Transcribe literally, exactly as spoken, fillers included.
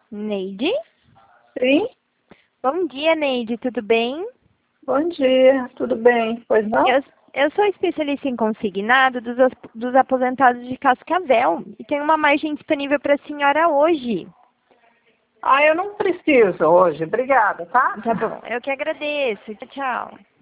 Neide? Sim, Bom dia, Neide, tudo bem? bom dia, tudo bem? Pois não? Eu, eu sou especialista em consignado dos, as- dos aposentados de Cascavel e tenho uma margem disponível para a senhora hoje. Ah, eu não preciso hoje, obrigada, tá? Tá bom, eu que agradeço. Tchau, tchau.